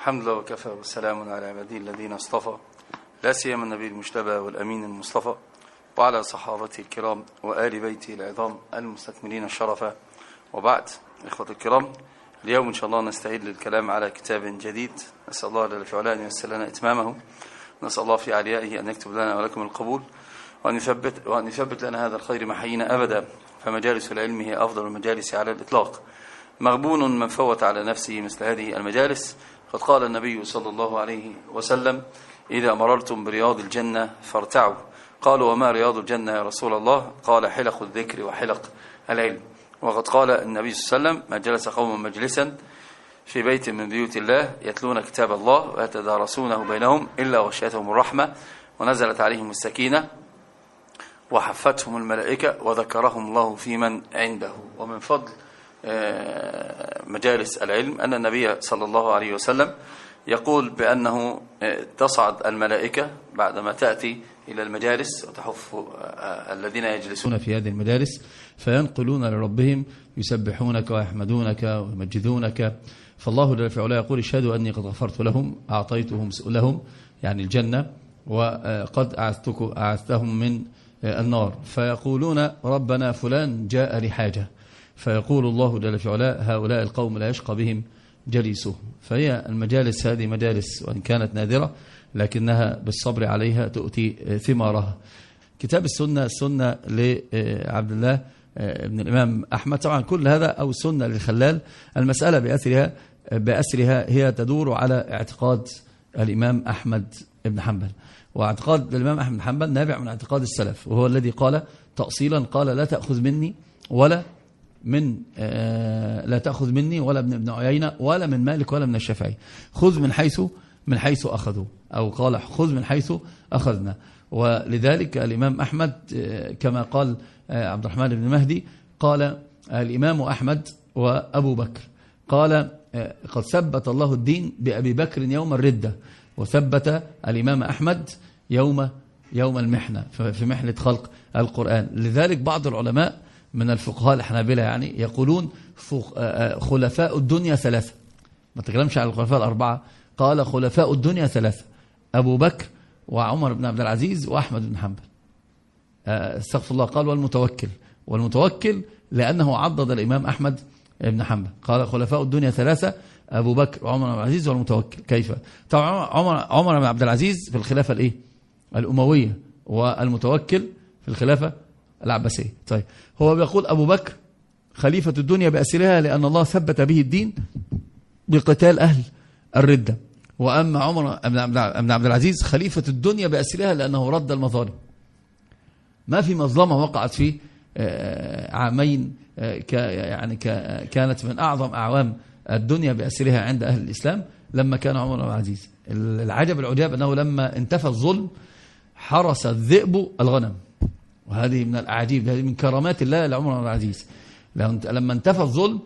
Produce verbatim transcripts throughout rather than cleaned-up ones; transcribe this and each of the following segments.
الحمد لله وكفى والسلام على عباده الذين اصطفى، لا سيما النبي المجتبى والأمين المصطفى، وعلى صحابته الكرام وآل بيته العظام المستكملين الشرفة. وبعد، إخوة الكرام، اليوم إن شاء الله نستعيد للكلام على كتاب جديد، نسأل الله جل في علاه أن ييسر لنا إتمامه، نسأل الله في عليائه أن يكتب لنا ولكم القبول، وأن يثبت, وأن يثبت لنا هذا الخير محيينا أبدا، فمجالس العلم هي أفضل المجالس على الإطلاق. مغبون من فوت على نفسه مثل هذه المجالس. قد قال النبي صلى الله عليه وسلم: إذا مررتم برياض الجنة فارتعوا. قالوا: وما رياض الجنة يا رسول الله؟ قال: حلق الذكر وحلق العلم. وقد قال النبي صلى الله عليه وسلم: ما جلس قوم مجلسا في بيت من بيوت الله يتلون كتاب الله ويتدارسونه بينهم إلا غشيتهم الرحمة ونزلت عليهم السكينة وحفتهم الملائكة وذكرهم الله في من عنده. ومن فضل مجالس العلم أن النبي صلى الله عليه وسلم يقول بأنه تصعد الملائكة بعدما تأتي إلى المجالس وتحف الذين يجلسون في هذه المجالس فينقلون لربهم يسبحونك ويحمدونك ويمجدونك. فالله جل في علاه يقول: اشهدوا أني قد غفرت لهم، أعطيتهم لهم يعني الجنة، وقد أعثتهم من النار. فيقولون: ربنا فلان جاء لحاجة، فيقول الله جل في علاه: هؤلاء القوم لا يشقى بهم جليسهم. فهي المجالس هذه مجالس وإن كانت نادرة لكنها بالصبر عليها تؤتي ثمارها. كتاب السنة، السنة لعبد الله بن الإمام أحمد، طبعا كل هذا أو السنة للخلال. المسألة بأسرها بأسرها هي تدور على اعتقاد الإمام أحمد بن حنبل، واعتقاد الإمام أحمد بن حنبل نابع من اعتقاد السلف، وهو الذي قال تأصيلا قال: لا تأخذ مني ولا من آه لا تأخذ مني ولا من ابن عيينة ولا من مالك ولا من الشافعي، خذ من حيث من حيث أخذوا، أو قال خذ من حيث أخذنا. ولذلك الإمام أحمد آه كما قال آه عبد الرحمن بن مهدي، قال آه الإمام أحمد وأبو بكر، قال آه قد ثبت الله الدين بأبي بكر يوم الردة، وثبت الإمام أحمد يوم يوم المحنة في محنة خلق القرآن. لذلك بعض العلماء من الفقهاء الحنابلة يعني يقولون خلفاء الدنيا ثلاثة، ما تكلمش عن الخلفاء الأربعة، قال خلفاء الدنيا ثلاثة: أبو بكر وعمر بن عبد العزيز وأحمد بن حنبل. استغفر الله، قال والمتوكل، والمتوكل لأنه عضد الإمام أحمد بن حنبل، قال خلفاء الدنيا ثلاثة: أبو بكر وعمر بن عبد العزيز والمتوكل. كيف؟ طبعا عمر عمر بن عبد العزيز في الخلافة الإيه؟ الأموية، والمتوكل في الخلافة العباسية. طيب، هو بيقول أبو بكر خليفة الدنيا بأسرها لأن الله ثبت به الدين بقتال أهل الردة، وأما عمر بن عبد العزيز خليفة الدنيا بأسرها لأنه رد المظالم. ما في مظلمة وقعت في عامين يعني كانت من أعظم أعوام الدنيا بأسرها عند أهل الإسلام لما كان عمر بن عبد العزيز. العجب العجاب أنه لما انتفى الظلم حرس الذئب الغنم، وهذه من الأعاجيب، هذه من كرامات الله لعمر بن عبد العزيز. لما انتفى الظلم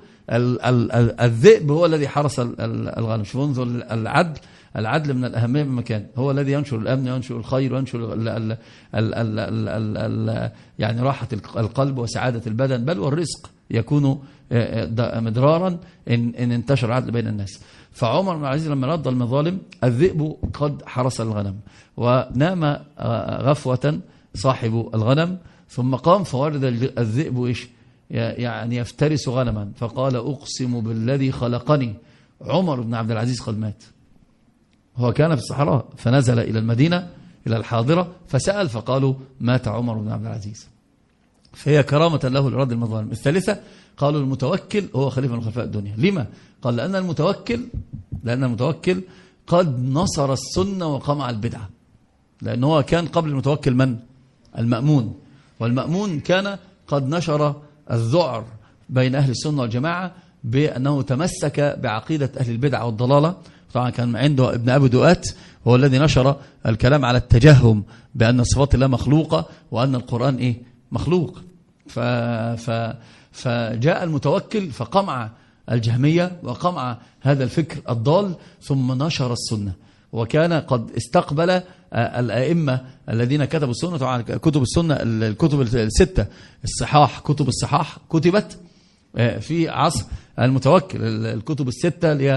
الذئب هو الذي حرس الغنم. شوفوا، انظر العدل، العدل من الأهمية بمكان، هو الذي ينشر الأمن وينشر الخير وينشر ال ال ال ال ال ال يعني راحة القلب وسعادة البدن، بل والرزق يكون مدرارا إن, إن انتشر العدل بين الناس. فعمر بن العزيز لما رد المظالم الذئب قد حرس الغنم، ونام غفوة صاحب الغنم، ثم قام فورد الذئب إيش؟ يعني يفترس غنما، فقال: أقسم بالذي خلقني عمر بن عبد العزيز قد مات. هو كان في الصحراء فنزل إلى المدينة إلى الحاضرة فسأل فقالوا: مات عمر بن عبد العزيز. فهي كرامة له لرد المظالم. الثالثة قالوا: المتوكل هو خليفة من خلفاء الدنيا. لما؟ قال: لأن المتوكل لأن المتوكل قد نصر السنة وقمع البدعة، لأنه هو كان قبل المتوكل من؟ المأمون، والمأمون كان قد نشر الذعر بين أهل السنة والجماعة بأنه تمسك بعقيدة أهل البدع والضلالة. طبعا كان عنده ابن أبي دؤات، هو الذي نشر الكلام على التجهم بأن صفات الله مخلوقة وأن القرآن إيه؟ مخلوق. ف... ف... فجاء المتوكل فقمع الجهمية وقمع هذا الفكر الضال، ثم نشر السنة، وكان قد استقبل الأئمة الذين كتبوا السنة. طبعا كتب السنة الكتب الستة الصحاح، كتب الصحاح كتبت في عصر المتوكل. الكتب الستة اللي هي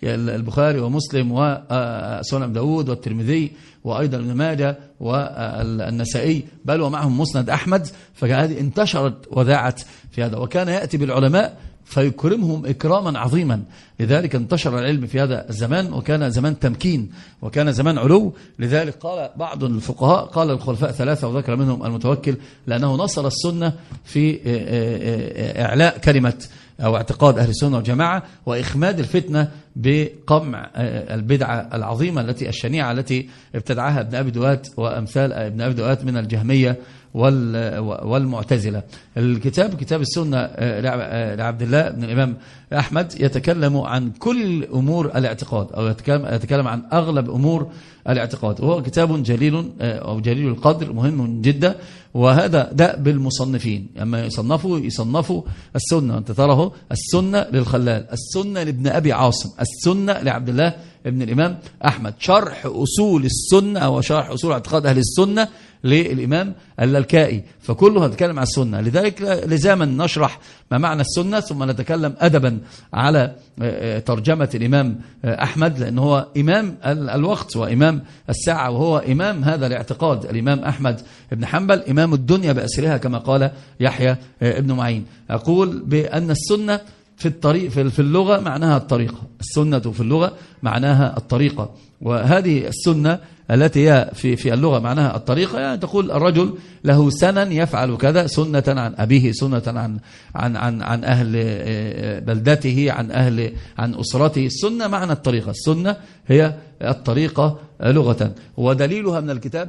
البخاري ومسلم وسنن داود والترمذي وأيضا ابن ماجه والنسائي، بل ومعهم مسند أحمد. فهذه انتشرت وذاعت في هذا، وكان يأتي بالعلماء فيكرمهم إكراما عظيما. لذلك انتشر العلم في هذا الزمان، وكان زمان تمكين وكان زمان علو. لذلك قال بعض الفقهاء، قال الخلفاء ثلاثة وذكر منهم المتوكل، لأنه نصر السنة في إعلاء كلمة أو اعتقاد أهل السنة والجماعة، وإخماد الفتنة بقمع البدعة العظيمة التي الشنيعة التي ابتدعها ابن أبي دوات وأمثال ابن أبي دوات من الجهمية والمعتزلة. الكتاب كتاب السنة لعبد الله بن الإمام أحمد يتكلم عن كل أمور الاعتقاد، أو يتكلم عن أغلب أمور الاعتقاد، وهو كتاب جليل أو جليل القدر، مهم جدا. وهذا دأب المصنفين، أما يصنفوا يصنفوا السنة، أنت تراه السنة للخلال، السنة لابن أبي عاصم، السنة لعبد الله بن الإمام أحمد، شرح أصول السنة أو شرح أصول اعتقاد أهل السنة للإمام اللالكائي، فكله هتكلم عن السنة. لذلك لزاما نشرح ما معنى السنة، ثم نتكلم أدبا على ترجمة الإمام أحمد، لأنه هو إمام الوقت وإمام الساعة، وهو إمام هذا الاعتقاد. الإمام أحمد بن حنبل إمام الدنيا بأسرها كما قال يحيى ابن معين. أقول بأن السنة في الطريق في اللغة معناها الطريقة، السنة في اللغة معناها الطريقة، وهذه السنة التي هي في في اللغة معناها الطريقة، يعني تقول الرجل له سنن يفعل كذا، سنة عن أبيه، سنة عن عن عن عن أهل بلدته، عن أهل عن أسرته. السنة معنى الطريقة، السنة هي الطريقة لغة، ودليلها من الكتاب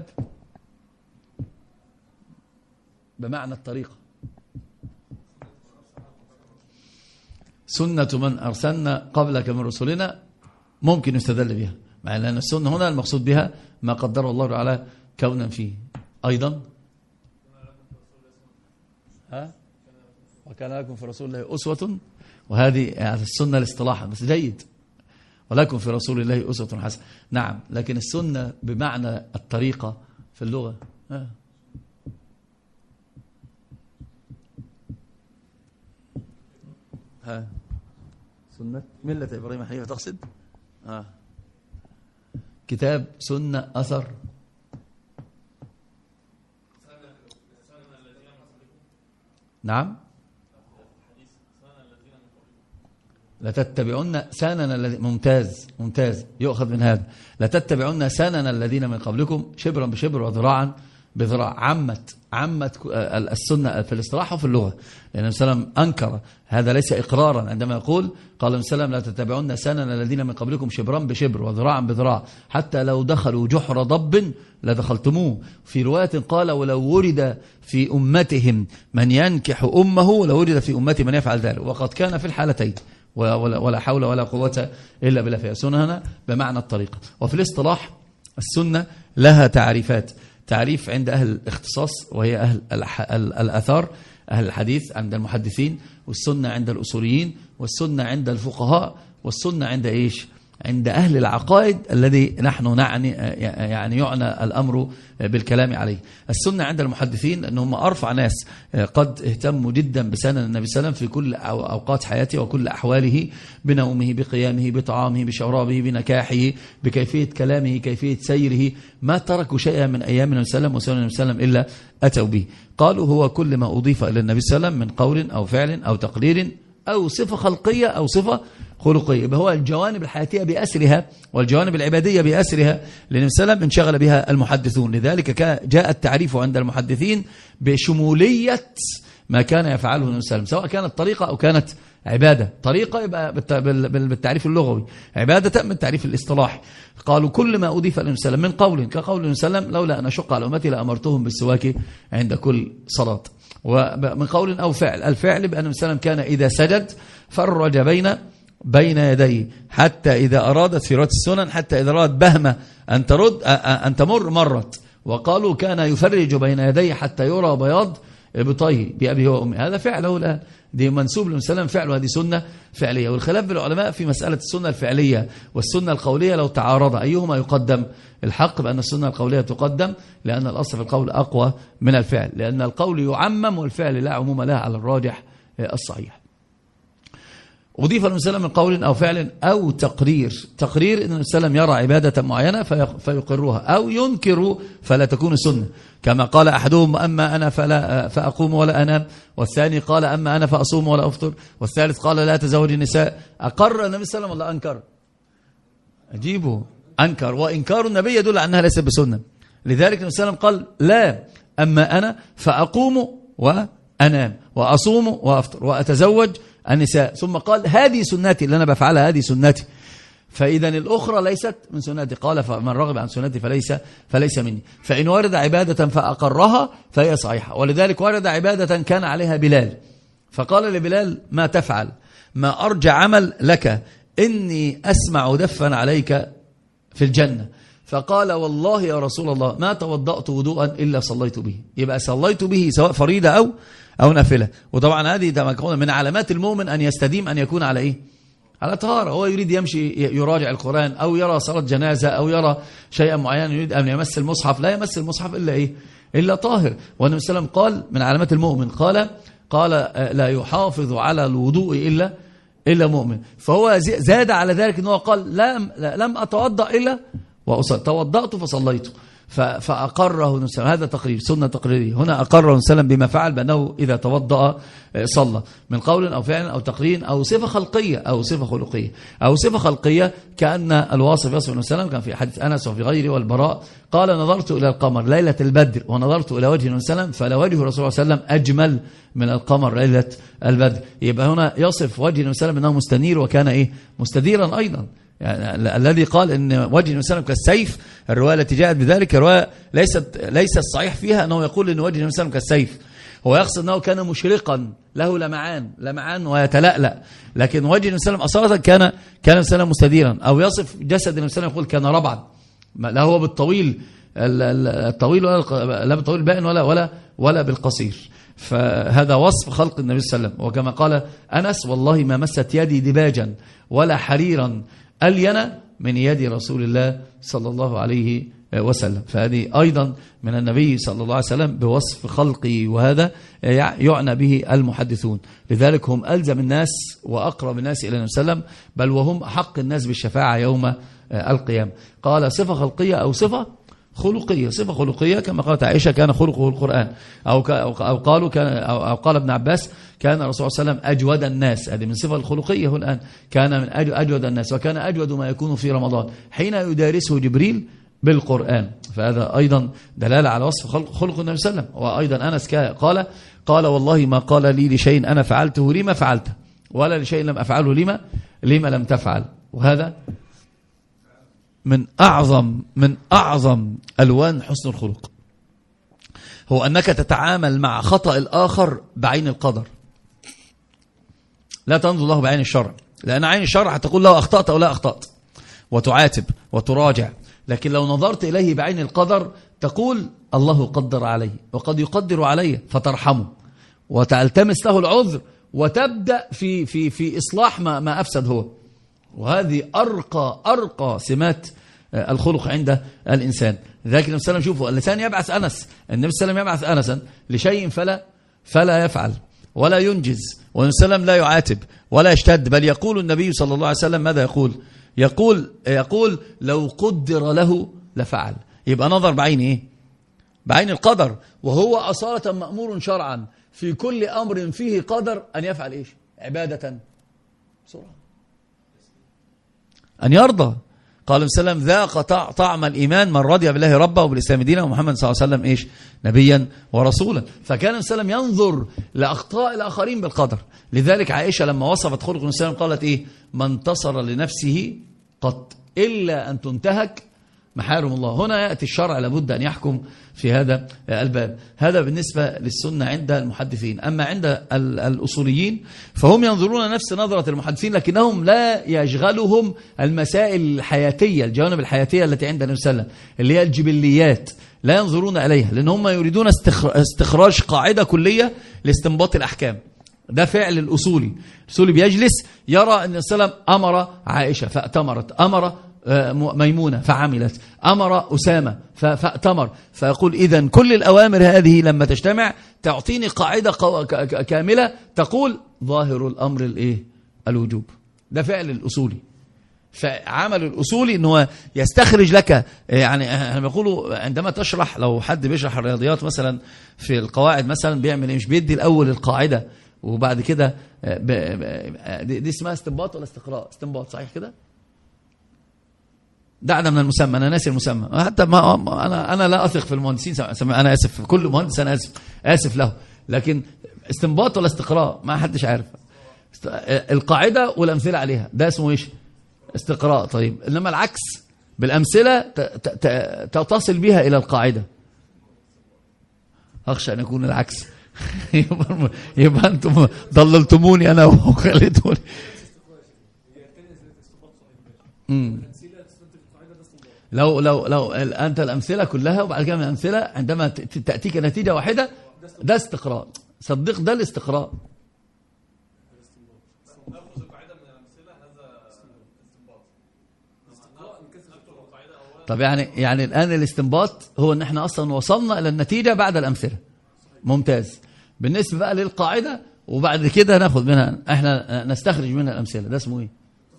بمعنى الطريقة. سنة من أرسلنا قبلك من رسلنا ممكن يستدل بها، مع أن السنة هنا المقصود بها ما قدر الله على كونا فيه. أيضا ها وكان لكم في رسول الله أسوة، وهذه يعني السنة الاصطلاحا بس جيد، ولكم في رسول الله أسوة حسنة. نعم، لكن السنة بمعنى الطريقة في اللغة. ها ها سنة ملة إبراهيم حنيفة تقصد؟ آه. كتاب سنة أثر نعم لتتبعون سنن الذين، ممتاز ممتاز يؤخذ من هذا، لتتبعون سنن الذين من قبلكم شبرا بشبر وذراعا بذراع. عمت عمت السنة في الاصطلاح وفي اللغة، لأن النبي صلى الله عليه وسلم أنكر هذا، ليس إقرارا عندما يقول قال النبي صلى الله عليه وسلم لا تتبعون سنن الذين من قبلكم شبرا بشبر وذراعا بذراع حتى لو دخلوا جحر ضب لدخلتموه. في رواية قال ولو ورد في أمتهم من ينكح أمه لورد في أمتي من يفعل ذلك، وقد كان في الحالتين، ولا حول ولا قوة إلا بالله. في السنة هنا بمعنى الطريقة. وفي الاصطلاح السنة لها تعريفات، تعريف عند أهل الاختصاص وهي أهل الأثار، أهل الحديث عند المحدثين، والسنة عند الأصوليين، والسنة عند الفقهاء، والسنة عند إيش؟ عند أهل العقائد الذي نحن نعني يعني يعنى الأمر بالكلام عليه. السنة عند المحدثين أنهم أرفع ناس قد اهتموا جدا بسنن النبي صلى الله عليه وسلم في كل أوقات حياته وكل أحواله، بنومه، بقيامه، بطعامه، بشرابه، بنكاحه، بكيفية كلامه، كيفية سيره، ما تركوا شيئا من أيام النبي صلى الله عليه وسلم وسنن النبي صلى الله عليه وسلم إلا أتوا به. قالوا هو كل ما أضيف إلى النبي صلى الله عليه وسلم من قول أو فعل أو تقرير أو صفة خلقية أو صفة خلقية، هو الجوانب الحياتية بأسرها والجوانب العبادية بأسرها للنبي صلى الله عليه وسلم انشغل بها المحدثون. لذلك جاء التعريف عند المحدثين بشمولية ما كان يفعله النبي صلى الله عليه وسلم، سواء كانت طريقة أو كانت عبادة. طريقة يبقى بالتعريف اللغوي، عبادة بالتعريف الاصطلاحي. قالوا كل ما أضيف النبي صلى الله عليه وسلم من قول كقول النبي صلى الله عليه وسلم لولا أن أشق على أمتي لأمرتهم بالسواك عند كل صلاة، ومن قول أو فعل. الفعل بأن النبي صلى الله عليه وسلم كان إذا سجد فرج بين بين يديه حتى إذا أرادت في رد السنن، حتى إذا أراد بهمة أن ترد أن تمر مرت. وقالوا كان يفرج بين يديه حتى يرى بياض بطيه بأبيه وأمه، هذا فعله الآن، دي منسوب للنبي صلى الله عليه وسلم فعله، هذه سنة فعلية. والخلاف بالعلماء في مسألة السنة الفعلية والسنة القولية لو تعارض أيهما يقدم. الحق بأن السنة القولية تقدم، لأن الأصل في القول أقوى من الفعل، لأن القول يعمم والفعل لا عموم له على الراجح الصحيح. أضيف النبي صلى الله عليه وسلم من قول أو فعل أو تقرير. تقرير أن النبي صلى الله عليه وسلم يرى عبادة معينة فيقرها، أو ينكر فلا تكون سنة، كما قال أحدهم أما أنا فلا فأقوم ولا أنام، والثاني قال أما أنا فأصوم ولا أفطر، والثالث قال لا تزوج النساء. أقر النبي صلى الله عليه وسلم ولا أنكر؟ أجيبه أنكر، وإنكار النبي يدل على أنها ليست بسنة. لذلك النبي صلى الله عليه وسلم قال لا، أما أنا فأقوم وأنام وأصوم وأفطر وأتزوج النساء، ثم قال هذه سنتي اللي أنا بفعلها، هذه سنتي. فإذا الأخرى ليست من سنتي، قال فمن رغب عن سنتي فليس فليس مني. فإن ورد عبادة فأقرها فهي صحيحة. ولذلك ورد عبادة كان عليها بلال، فقال لبلال ما تفعل؟ ما أرجى عمل لك، إني أسمع دفا عليك في الجنة. فقال والله يا رسول الله ما توضأت وضوءا إلا صليت به. يبقى صليت به سواء فريضة أو أو نافلة. وطبعا هذه من علامات المؤمن أن يستديم أن يكون على إيه؟ على طهارة. هو يريد يمشي يراجع القرآن أو يرى صلاة جنازة أو يرى شيئا معينا يريد أن يمس المصحف، لا يمس المصحف إلا إيه؟ إلا طاهر. والنبي صلى الله عليه وسلم قال من علامات المؤمن، قال قال لا يحافظ على الوضوء إلا إلا مؤمن. فهو زاد على ذلك أنه قال لم لم أتوضأ إلا وأصلي، توضأت فصليت. فأقره النبي صلى الله عليه وسلم، هذا تقرير سنة تقريرية. هنا أقره النبي صلى الله عليه وسلم بما فعل، بأنه إذا توضأ صلى، من قول أو فعل أو تقرير أو صفة خلقية أو صفة خلقية. أو صفة خلقية كأن الواصف يصف النبي صلى الله عليه وسلم، كان في حديث أنس وفي غيره والبراء قال نظرت إلى القمر ليلة البدر ونظرت إلى وجه النبي صلى الله عليه وسلم فلوجه الرسول صلى الله عليه وسلم أجمل من القمر ليلة البدر. يبقى هنا يصف وجه النبي صلى الله عليه وسلم أنه مستنير وكان إيه؟ مستديرا أيضا. يعني الذي قال ان وجه النبي صلى الله عليه وسلم كالسيف، الروايه التي جاءت بذلك الروايه ليست ليس الصحيح فيها انه يقول ان وجه النبي صلى الله عليه وسلم كالسيف، هو يقصد انه كان مشرقا له لمعان لمعان ويتلألأ، لكن وجه النبي صلى الله عليه وسلم اصاله كان كان النبي مستديرا. او يصف جسد النبي صلى الله عليه وسلم يقول كان ربعا، لا هو بالطويل الطويل ولا لا بالطويل البائن ولا ولا ولا بالقصير. فهذا وصف خلق النبي صلى الله عليه وسلم. وكما قال أنس والله ما مست يدي دباجا ولا حريرا ألين من يد رسول الله صلى الله عليه وسلم. فهذه أيضا من النبي صلى الله عليه وسلم بوصف خلقه، وهذا يعنى به المحدثون. لذلك هم ألزم الناس وأقرب الناس إلى النبي صلى الله عليه وسلم، بل وهم أحق الناس بالشفاعة يوم القيامة. قال صفة خلقية أو صفة خلقية. صفة خلقية كما قالت عائشة كان خلقه القرآن، أو أو قالوا كان أو قال ابن عباس كان الرسول صلى الله عليه وسلم أجود الناس. هذه من صفة الخلقية. هو الآن كان من أجود الناس، وكان أجود ما يكون في رمضان حين يدارسه جبريل بالقرآن. فهذا أيضا دلالة على وصف خلق, خلق النبي صلى الله عليه وسلم. وأيضا أنس قال قال والله ما قال لي لشيء أنا فعلته لما فعلته، ولا لشيء لم أفعله لما لما لم تفعل. وهذا من أعظم من أعظم ألوان حسن الخلق، هو أنك تتعامل مع خطأ الآخر بعين القدر، لا تنظر له بعين الشرع، لأن عين الشرع هتقول له أخطأت أو لا أخطأت وتعاتب وتراجع. لكن لو نظرت إليه بعين القدر تقول الله قدر علي وقد يقدر علي، فترحمه وتلتمس له العذر وتبدأ في في في إصلاح ما ما أفسد هو. وهذه أرقى أرقى سمات الخلق عند الإنسان. ذلك النبي صلى الله عليه وسلم شوفوا اللسان يبعث أنس، النبي صلى الله عليه وسلم يبعث أنسا لشيء فلا فلا يفعل ولا ينجز، والنبي صلى الله عليه وسلم لا يعاتب ولا يشتد، بل يقول النبي صلى الله عليه وسلم ماذا يقول؟ يقول يقول لو قدر له لفعل. يبقى نظر بعين إيه؟ بعين القدر، وهو أصالة مأمور شرعا في كل أمر فيه قدر أن يفعل إيش؟ عبادة بسرعة أن يرضى. قال صلى الله عليه وسلم ذاق طعم الإيمان من رضي بالله ربا وبالإسلام دينا ومحمد صلى الله عليه وسلم إيش؟ نبيا ورسولا. فكان صلى الله عليه وسلم ينظر لأخطاء الآخرين بالقدر. لذلك عائشة لما وصفت خلق النبي صلى الله عليه وسلم قالت إيه؟ ما انتصر لنفسه قط إلا أن تنتهك محارم الله. هنا يأتي الشرع لابد أن يحكم في هذا الباب. هذا بالنسبة للسنة عند المحدثين. أما عند الأصوليين فهم ينظرون نفس نظرة المحدثين، لكنهم لا يشغلهم المسائل الحياتية، الجوانب الحياتية التي عند النبي صلى الله عليه وسلم اللي هي الجبليات، لا ينظرون إليها، لأن هم يريدون استخراج قاعدة كلية لاستنباط الأحكام. ده فعل الأصولي. الأصولي بيجلس يرى أن النبي صلى الله عليه وسلم أمر عائشة فأتمرت، أمر ميمونة فعملت، أمر أسامة فأتمر، فيقول إذن كل الأوامر هذه لما تجتمع تعطيني قاعدة كاملة تقول ظاهر الأمر الإيه؟ الوجوب. ده فعل الأصولي. فعمل الأصولي إن هو يستخرج لك، يعني أنا بقوله عندما تشرح، لو حد بيشرح الرياضيات مثلا في القواعد مثلا بيعمل إيه؟ مش بيدي الأول القاعدة وبعد كده دي اسمها استنباط ولا استقراء؟ استنباط صحيح كده؟ دعنا من المسمى، أنا ناسي المسمى حتى، ما أنا أنا لا أثق في المهندسين، أنا آسف في كل مهندس، أنا آسف آسف له، لكن استنباط ولا استقراء ما حدش عارف. القاعدة والأمثلة عليها ده اسمه إيش؟ استقراء. طيب إنما العكس بالأمثلة تصل بها إلى القاعدة. أخشى أن يكون العكس. يبقى أنتم ضللتموني أنا وخليتوني. لو لو لو أنت الأمثلة كلها وبعد كده من الأمثلة عندما تأتيك نتيجة واحدة ده استقراء. صدق ده الاستقراء. طب يعني يعني الآن الاستنباط هو ان احنا اصلا وصلنا الى النتيجة بعد الأمثلة. ممتاز. بالنسبة بقى للقاعدة وبعد كده ناخد منها، احنا نستخرج منها الأمثلة، ده اسمه ايه؟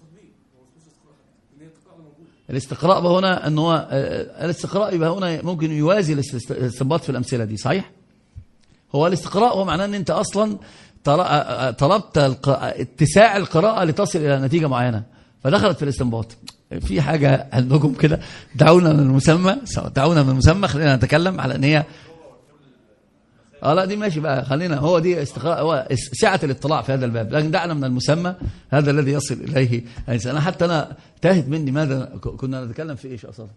الاستقراء بقى هنا ان هو الاستقراء يبقى هنا ممكن يوازي الاستنباط في الأمثلة دي، صحيح؟ هو الاستقراء هو معناه ان انت اصلا طلبت اتساع القراءة لتصل الى نتيجة معينة فدخلت في الاستنباط. في حاجة عندكم كده، دعونا من المسمى، دعونا من المسمى، خلينا نتكلم على ان هي اه لا دي ماشي بقى، خلينا هو دي استقراء، هو سعة الاطلاع في هذا الباب، لكن دعنا من المسمى هذا الذي يصل اليه. يعني انا حتى انا تاهت مني ماذا كنا نتكلم في ايش اصلا.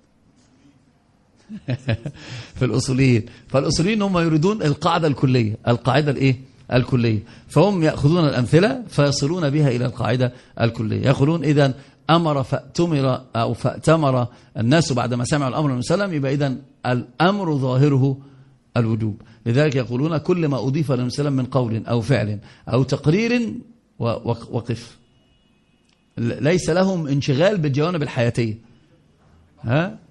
في الاصوليين. فالاصوليين هم يريدون القاعدة الكلية، القاعدة الايه الكلية، فهم يأخذون الأمثلة فيصلون بها إلى القاعدة الكلية. يقولون إذن أمر فأتمر أو فأتمر الناس بعدما سمعوا الأمر من وسلم، يبقى إذن الأمر ظاهره الوجوب. لذلك يقولون كل ما أضيف للنبي صلى الله عليه وسلم من قول أو فعل أو تقرير وقف. ليس لهم انشغال بالجوانب الحياتية. ها؟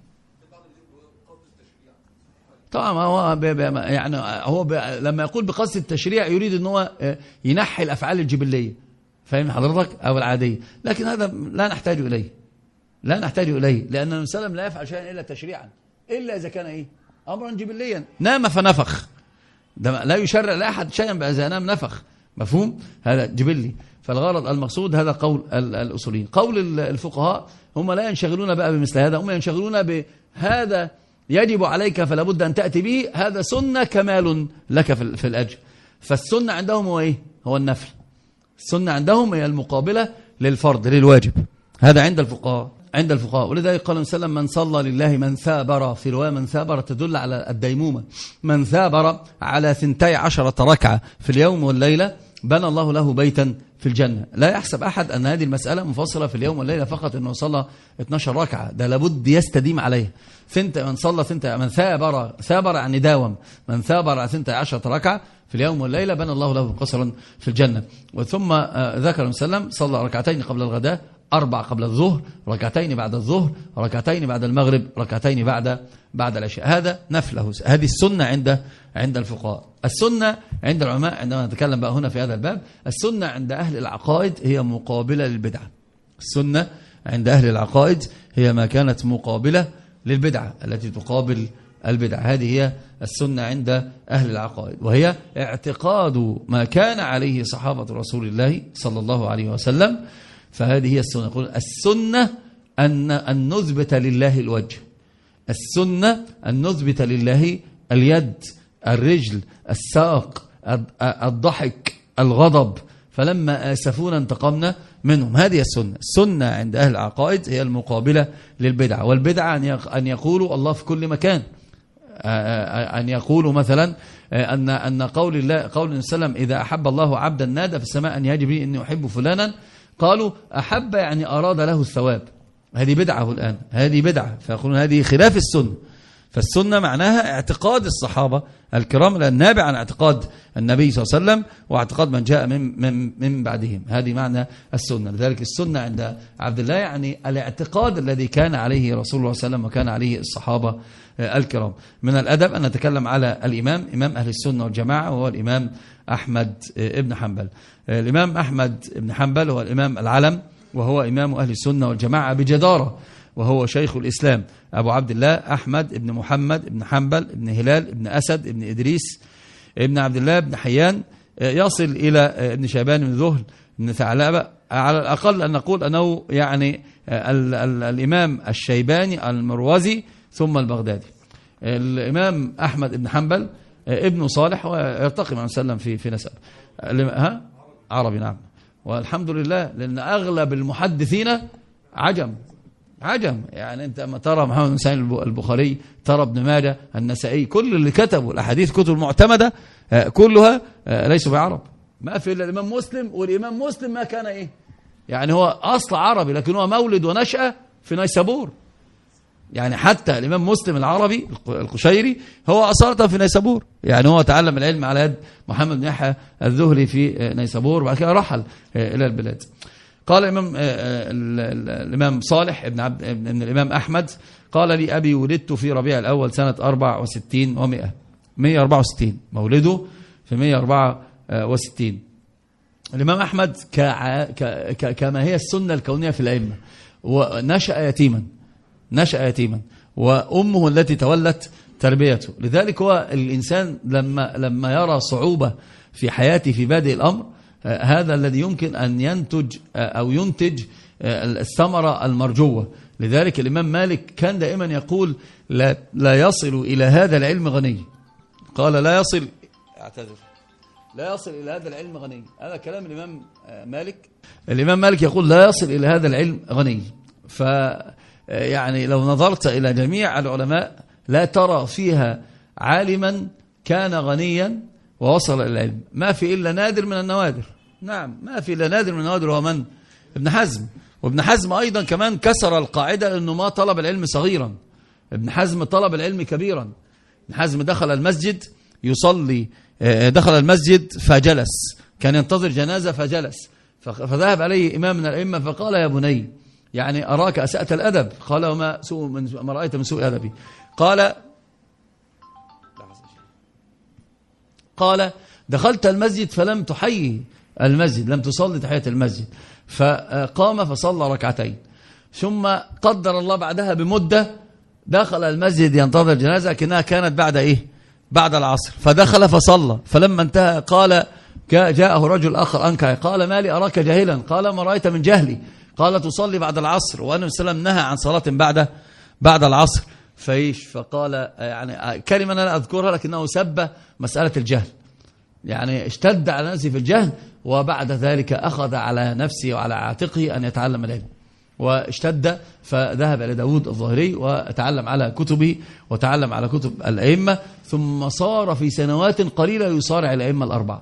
طبعا هو يعني هو لما يقول بقصد التشريع يريد ان هو ينحي الافعال الجبليه، فاهم حضرتك، او العاديه، لكن هذا لا نحتاج اليه، لا نحتاج اليه، لان النبي صلى الله عليه وسلم لا يفعل شيئا الا تشريعا، الا اذا كان ايه امرا جبليا، نام فنفخ، ده لا يشرع لاحد شيئا باذا نام نفخ، مفهوم، هذا جبلي. فالغرض المقصود هذا قول الاصوليين. قول الفقهاء هم لا ينشغلون بقى بمثل هذا، هم ينشغلون بهذا يجب عليك فلا بد أن تأتي به، هذا سنة كمال لك في الأجر. فالسنة عندهم هو إيه؟ هو النفل. السنة عندهم هي المقابلة للفرض للواجب. هذا عند الفقهاء، عند الفقهاء. ولذلك قال صلى الله عليه وسلم من صلى لله من ثابر، في رواية من ثابر تدل على الديمومة، من ثابر على ثنتي عشرة ركعة في اليوم والليلة بنى الله له بيتا في الجنة. لا يحسب أحد أن هذه المسألة منفصلة في اليوم والليلة فقط، أنه صلى اثنتي عشرة ركعة، ده لابد يستديم عليه. ثنت من صلى ثنت من ثابر، ثابر يعني داوم، من ثابر على ثنتي عشرة ركعة في اليوم والليلة بنى الله له قصرا في الجنة. وثم ذكر النبي صلى الله عليه وسلم صلى ركعتين قبل الغداء، أربع قبل الظهر، ركعتين بعد الظهر، ركعتين بعد المغرب، ركعتين بعد بعد العشاء. هذا نفله، هذه السنة عند عند الفقهاء. السنة عند العلماء عندما نتكلم بقى هنا في هذا الباب، السنة عند أهل العقائد هي مقابلة للبدعة. السنة عند أهل العقائد هي ما كانت مقابلة للبدعة التي تقابل البدعة، هذه هي السنة عند أهل العقائد، وهي اعتقاد ما كان عليه صحابة رسول الله صلى الله عليه وسلم. فهذه هي السنة. يقول السنة أن أن نثبت لله الوجه، السنة أن نثبت لله اليد، الرجل، الساق، الضحك، الغضب، فلما آسفونا انتقمنا منهم. هذه السنة. السنة عند أهل العقائد هي المقابلة للبدعة. والبدعة أن يقولوا الله في كل مكان، أن يقولوا مثلا أن أن قول الله قول النبي صلى الله عليه وسلم إذا أحب الله عبدا نادى في السماء أن يجب لي أني أحب فلانا، قالوا أحب يعني أراد له الثواب. هذه بدعة الآن، هذه بدعة، فيقولون هذه خلاف السنة. فالسنة معناها اعتقاد الصحابة الكرام النابع عن اعتقاد النبي صلى الله عليه وسلم واعتقاد من جاء من, من, من بعدهم. هذه معنى السنة. لذلك السنة عند عبد الله يعني الاعتقاد الذي كان عليه رسول الله صلى الله عليه وسلم وكان عليه الصحابة الكرام. من الأدب أن نتكلم على الإمام إمام أهل السنة والجماعة وهو الإمام أحمد بن حنبل. الإمام أحمد بن حنبل هو الإمام العلم وهو إمام أهل السنة والجماعة بجدارة، وهو شيخ الإسلام أبو عبد الله أحمد بن محمد بن حنبل بن هلال بن أسد بن إدريس بن عبد الله بن حيان، يصل إلى ابن شيبان بن ذهل بن ثعلبة. على الأقل أن نقول أنه يعني ال ال الإمام الشيباني المروزي ثم البغدادي. الإمام أحمد بن حنبل ابن صالح ويرتقي مع وسلم في في نسب. ها عربي نعم، والحمد لله، لأن أغلب المحدثين عجم عجم. يعني أنت ما ترى محمد بن سعيد البخاري، ترى ابن ماجه، النسائي، كل اللي كتبوا الأحاديث كتب المعتمدة كلها ليسوا بعرب. ما في إلا الإمام مسلم، والإمام مسلم ما كان إيه يعني هو أصل عربي، لكن هو مولد ونشأة في نيسابور. يعني حتى الإمام مسلم العربي القشيري هو أصالة في نيسابور، يعني هو تعلم العلم على يد محمد بن يحيى الذهلي في نيسابور، وبعد كده رحل إلى البلاد. قال الإمام الإمام صالح ابن عبد ابن الإمام أحمد قال لي أبي ولدت في ربيع الأول سنة أربعة وستين ومئة مئة وأربعة وستين، مولده في مئة وأربعة وستين. الإمام أحمد كما هي السنة الكونية في الأئمة، ونشأ يتيما نشأ يتيما وأمه التي تولت تربيته. لذلك هو الإنسان لما لما يرى صعوبة في حياته في بادئ الأمر، هذا الذي يمكن أن ينتج أو ينتج الثمرة المرجوة. لذلك الإمام مالك كان دائما يقول لا, لا يصل إلى هذا العلم غني. قال لا يصل اعتذر لا يصل إلى هذا العلم غني. هذا كلام الإمام مالك. الإمام مالك يقول لا يصل إلى هذا العلم غني. ف يعني لو نظرت إلى جميع العلماء لا ترى فيها عالما كان غنيا ووصل إلى العلم. ما في إلا نادر من النوادر. نعم ما في إلا نادر من النوادر، هو من؟ ابن حزم. وابن حزم أيضا كمان كسر القاعدة أنه ما طلب العلم صغيرا. ابن حزم طلب العلم كبيرا. ابن حزم دخل المسجد يصلي، دخل المسجد فجلس، كان ينتظر جنازة فجلس، فذهب عليه إمام من الأئمة فقال يا بني يعني أراك أسأت الأدب. قال وما سوء من ما رأيت من سوء أدبي؟ قال قال دخلت المسجد فلم تحيي المسجد، لم تصلي تحية المسجد، فقام فصلى ركعتين، ثم قدر الله بعدها بمدة دخل المسجد ينتظر جنازة كأنها كانت بعد إيه؟ بعد العصر، فدخل فصلى، فلما انتهى قال جاءه رجل آخر أنكع قال ما لي أراك جاهلا؟ قال ما رأيت من جهلي؟ قال تصلي بعد العصر، وأنه صلى الله عليه وسلم نهى عن صلاة بعد بعد العصر. فايش؟ فقال يعني كلمة أنا أذكرها لكنه سب مسألة الجهل، يعني اشتد على نفسه في الجهل، وبعد ذلك أخذ على نفسه وعلى عاتقه أن يتعلم العلم، واشتد فذهب إلى داود الظاهري وتعلم على كتبه وتعلم على كتب الأئمة، ثم صار في سنوات قليلة يصارع الأئمة الأربعة.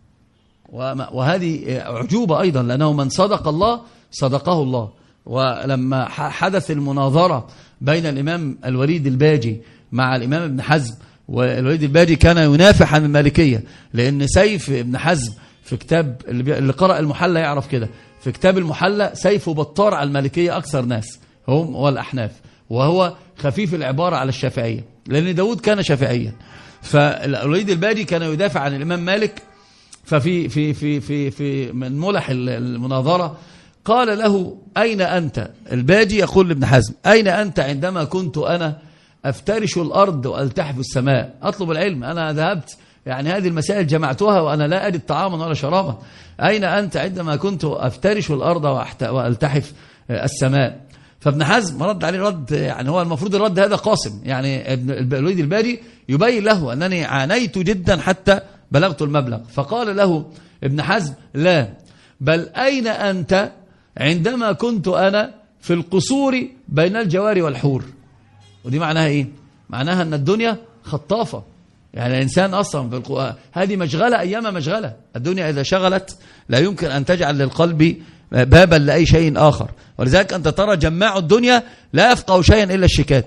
وهذه عجوبة أيضا، لأنه من صدق الله صدقه الله. ولما حدث المناظرة بين الإمام الوليد الباجي مع الإمام ابن حزم، والوليد الباجي كان ينافح عن المالكية، لأن سيف ابن حزم في كتاب اللي قرأ المحلى يعرف كده، في كتاب المحلى سيف بطار على المالكية أكثر ناس هم والأحناف، وهو خفيف العبارة على الشافعية، لأن داود كان شافعيا. فالوليد الباجي كان يدافع عن الإمام مالك، ففي في في في في من ملح المناظرة قال له أين أنت؟ الباجي يقول لابن حزم أين أنت عندما كنت أنا أفترش الأرض وألتحف السماء أطلب العلم؟ أنا ذهبت يعني هذه المسائل جمعتها وأنا لا أجد طعاما ولا شرابا. أين أنت عندما كنت أفترش الأرض وألتحف السماء؟ فابن حزم رد عليه رد، يعني هو المفروض الرد هذا قاسم، يعني الوليد الباجي يبين له أنني عانيت جدا حتى بلغت المبلغ. فقال له ابن حزم لا، بل أين أنت عندما كنت أنا في القصور بين الجوار والحور؟ ودي معناها إيه؟ معناها أن الدنيا خطافة، يعني الإنسان أصلا في القو... هذه مشغلة أيام مشغلة. الدنيا إذا شغلت لا يمكن أن تجعل للقلب بابا لأي شيء آخر، ولذلك أنت ترى جماع الدنيا لا يفقه شيئا إلا الشكات،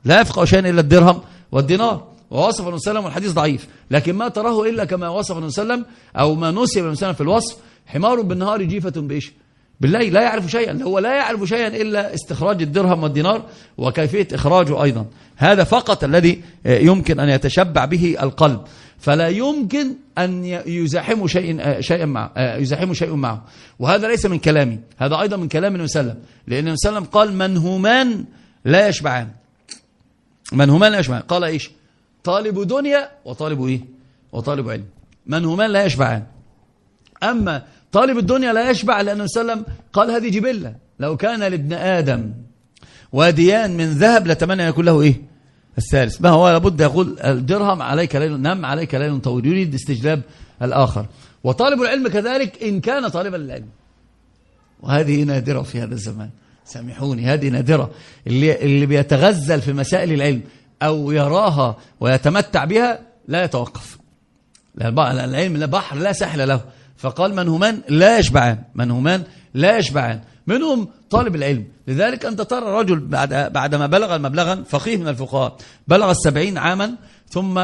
لا يفقه شيئا إلا الدرهم والدينار. ووصف النبي صلى الله عليه وسلم والحديث ضعيف، لكن ما تراه إلا كما وصف النبي صلى الله عليه وسلم أو ما نسب النبي صلى الله عليه وسلم في الوصف: حمار بالنهار جيفة بإيش؟ بالليل. لا يعرف شيئا، هو لا يعرف شيئا إلا استخراج الدرهم والدينار وكيفية إخراجه أيضا. هذا فقط الذي يمكن أن يتشبع به القلب، فلا يمكن أن يزاحم شيء شيئا معه يزاحم شيء معه. وهذا ليس من كلامي، هذا أيضا من كلام النبي صلى الله عليه وسلم، لأن النبي صلى الله عليه وسلم قال: منهمان لا يشبعان. منهمان لا يشبعان. قال إيش؟ طالب دنيا وطالب إيه؟ وطالب علم. منهمان لا يشبعان. أما طالب الدنيا لا يشبع، لأن النبي صلى الله عليه وسلم قال: هذه جبلة، لو كان لابن آدم واديان من ذهب لتمنى أن يكون له إيه؟ الثالث. ما هو لابد يقول: الدرهم عليك ليل، نم عليك ليل طويل، يريد استجلاب الآخر. وطالب العلم كذلك إن كان طالبا للعلم، وهذه نادرة في هذا الزمان، سامحوني، هذه نادرة. اللي, اللي بيتغزل في مسائل العلم أو يراها ويتمتع بها لا يتوقف، لأن العلم بحر لا ساحل له. فقال: منهمان لا يشبعان، منهمان لا يشبعان، منهم طالب العلم. لذلك أنت ترى رجل بعد بعدما بلغ المبلغا، فقيه من الفقهاء، بلغ السبعين عاما، ثم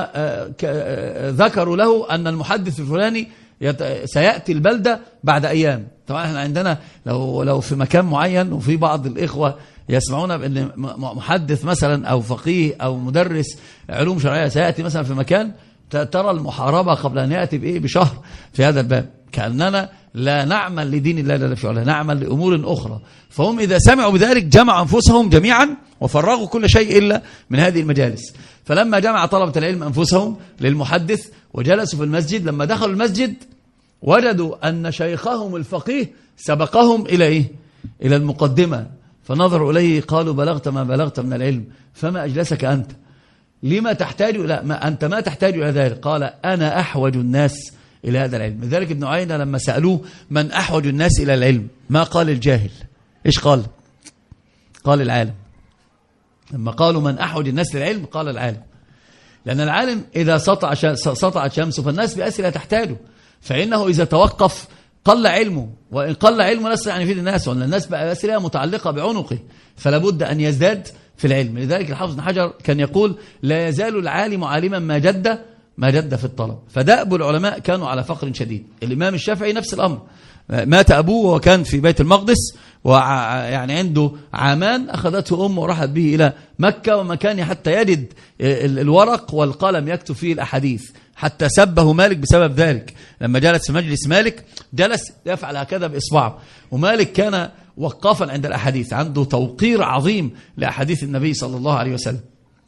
ذكروا له أن المحدث الفلاني سيأتي البلدة بعد أيام. طبعا احنا عندنا لو لو في مكان معين، وفي بعض الإخوة يسمعون بأن محدث مثلا أو فقيه أو مدرس علوم شرعية سيأتي مثلا في مكان، ترى المحاربة قبل أن يأتي بإيه بشهر في هذا الباب، كأننا لا نعمل لدين الله لا فعلا، نعمل لأمور أخرى. فهم إذا سمعوا بذلك جمعوا أنفسهم جميعا وفرغوا كل شيء إلا من هذه المجالس. فلما جمع طلبة العلم أنفسهم للمحدث وجلسوا في المسجد، لما دخلوا المسجد وجدوا أن شيخهم الفقيه سبقهم إلى إيه؟ إلى المقدمة، فنظروا إليه قالوا: بلغت ما بلغت من العلم، فما أجلسك أنت؟ لما تحتاج؟ لا، ما أنت ما تحتاج إلى ذلك. قال: أنا أحوج الناس إلى هذا العلم. لذلك ابن عيينة لما سألوه من أحوج الناس إلى العلم، ما قال الجاهل، إيش قال؟ قال العالم. لما قالوا من أحوج الناس للعلم قال العالم، لأن العالم إذا سطع سطعت شمسه فالناس بأسئلة تحتاجه، فإنه إذا توقف قل علمه، وإن قل علمه لسه يعني يفيد الناس، وأن الناس بأسئلة متعلقة بعنقه، فلا بد أن يزداد في العلم. لذلك الحافظ بن حجر كان يقول: لا يزال العالم عالما ما جد ما جد في الطلب. فدأب العلماء كانوا على فقر شديد. الإمام الشافعي نفس الأمر، مات أبوه وكان في بيت المقدس، ويعني عنده عامان، أخذته أمه وراحت به إلى مكة، وما كان حتى يجد الورق والقلم يكتب فيه الأحاديث، حتى سبه مالك بسبب ذلك. لما جلس في مجلس مالك جلس يفعل هكذا بإصبعه، ومالك كان وقافا عند الأحاديث، عنده توقير عظيم لأحاديث النبي صلى الله عليه وسلم.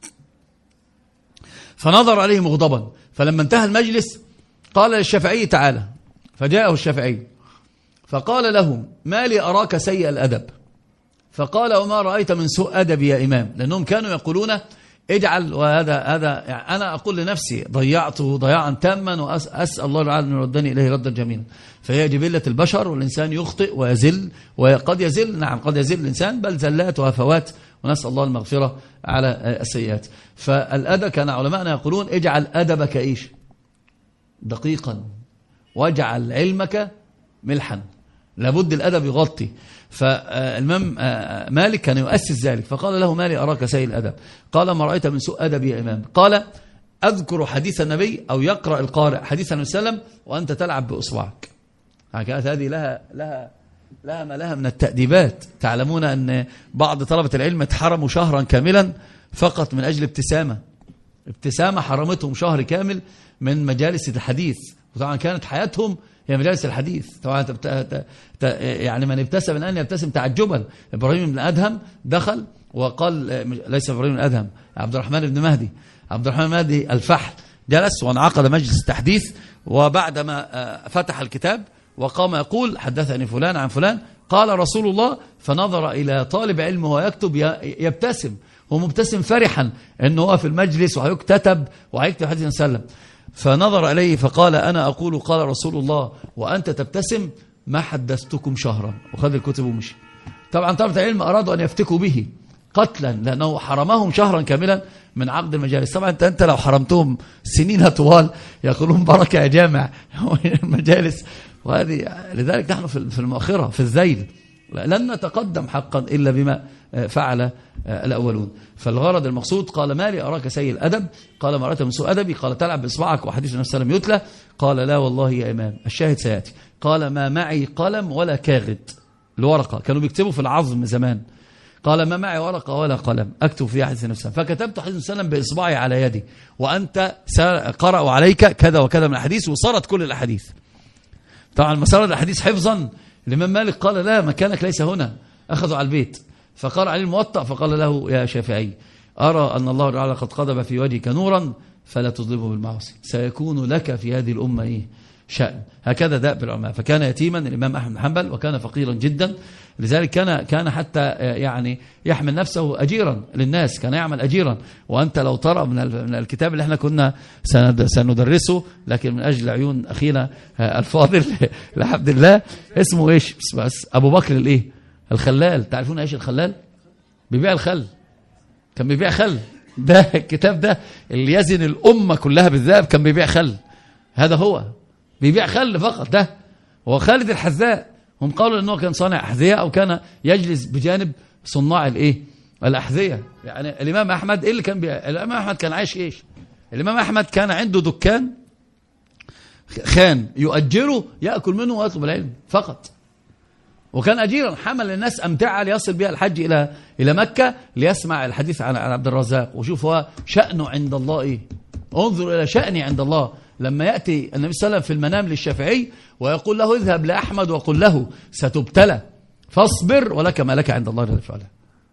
فنظر عليه مغضبا، فلما انتهى المجلس قال للشافعي: تعالى. فجاءه الشافعي فقال له: ما لي أراك سيء الأدب؟ فقال: وما رأيت من سوء أدب يا إمام؟ لأنهم كانوا يقولون: اجعل، وهذا هذا يعني أنا أقول لنفسي ضيعته ضياعا تاما، وأسأل الله تعالى أن يردني إليه ردا جميلا. فهي جبلة البشر، والإنسان يخطئ ويزل، وقد يزل، نعم قد يزل الإنسان، بل زلات وهفوات، ونسأل الله المغفرة على السيئات. فالأدب كان علماءنا يقولون: اجعل أدبك إيش؟ دقيقا، واجعل علمك ملحا. لابد الأدب يغطي. فالإمام مالك كان يؤسس ذلك، فقال له: ما لي أراك سيء الأدب؟ قال: ما رأيت من سوء أدب يا إمام؟ قال: أذكر حديث النبي، أو يقرأ القارئ حديث النبي صلى الله عليه وسلم وأنت تلعب بإصبعك. كانت هذه لها لها لها ما لها من التأديبات. تعلمون أن بعض طلبة العلم اتحرموا شهرا كاملا فقط من أجل ابتسامة. ابتسامة حرمتهم شهر كامل من مجالس الحديث، وطبعا كانت حياتهم هي مجالس الحديث. طبعا يعني من ابتسم الآن يبتسم تعجبا. إبراهيم بن أدهم دخل وقال، ليس إبراهيم بن أدهم، عبد الرحمن بن مهدي، عبد الرحمن بن مهدي الفحل، جلس وانعقد مجلس تحديث، وبعدما فتح الكتاب وقام يقول: حدثني فلان عن فلان قال رسول الله، فنظر إلى طالب علم وهو يكتب يبتسم، هو مبتسم فرحا أنه هو في المجلس وهيكتب وهيكتب حديث النبي صلى الله عليه وسلم. فنظر إليه فقال: أنا أقول قال رسول الله وأنت تبتسم، ما حدثتكم شهرا. وخذ الكتب ومشي. طبعا طلبة العلم أرادوا أن يفتكوا به قتلا، لأنه حرمهم شهرا كاملا من عقد المجالس. طبعا أنت, أنت لو حرمتهم سنين طوال يقولون بركة يا جامع المجالس. وهذه لذلك نحن في المؤخرة في الذيل، لن نتقدم حقا إلا بما فعل الأولون. فالغرض المقصود قال ما لي أراك سيء الأدب، قال ما رأيت من سوء أدبي، قال تلعب بإصبعك وحديث النبي صلى الله عليه وسلم يتلى، قال لا والله يا إمام الشاهد سيأتي. قال ما معي قلم ولا كاغد، الورقة كانوا بيكتبوا في العظم زمان، قال ما معي ورقة ولا قلم أكتب فيها حديث النبي صلى الله عليه وسلم، فكتبت حديث النبي صلى الله عليه وسلم بإصبعي على يدي وأنت قرأوا عليك كذا وكذا من الحديث، وصارت كل الأحاديث. طبعا مسار الأحاديث حفظا الإمام مالك قال لا مكانك ليس هنا، أخذوا على البيت، فقال عليه الموطأ فقال له يا شافعي أرى أن الله تعالى قد قضب في وجهك نورا فلا تظلمه بالمعاصي، سيكون لك في هذه الأمة إيه شأن. هكذا دأب العلماء. فكان يتيما الإمام أحمد بن حنبل وكان فقيرا جدا، لذلك كان كان حتى يعني يحمل نفسه أجيرا للناس، كان يعمل أجيرا. وأنت لو ترى من الكتاب اللي احنا كنا سندرسه لكن من أجل عيون أخينا الفاضل لعبد الله اسمه إيش بس أبو بكر الإيه الخلال. تعرفون إيش الخلال؟ بيبيع الخل، كان بيبيع خل. ده الكتاب ده اللي يزن الأمة كلها بالذهب كان بيبيع خل، هذا هو بيبيع خل فقط. ده هو خالد الحذاء، هم قالوا انه كان صانع احذيه او كان يجلس بجانب صناع الايه الاحذيه. يعني الامام احمد ايه اللي كان بي... الامام احمد كان عايش ايش؟ الامام احمد كان عنده دكان خان يؤجره ياكل منه ويطلب العلم فقط، وكان اجيرا حمل الناس امتعه ليصل بها الحج الى الى مكه ليسمع الحديث عن عبد الرزاق. وشوف هو شأنه عند الله ايه، انظر الى شأني عند الله. لما يأتي النبي صلى الله عليه وسلم في المنام للشافعي ويقول له اذهب لأحمد وقل له ستبتلى فاصبر ولك ما لك عند الله جل وعلا.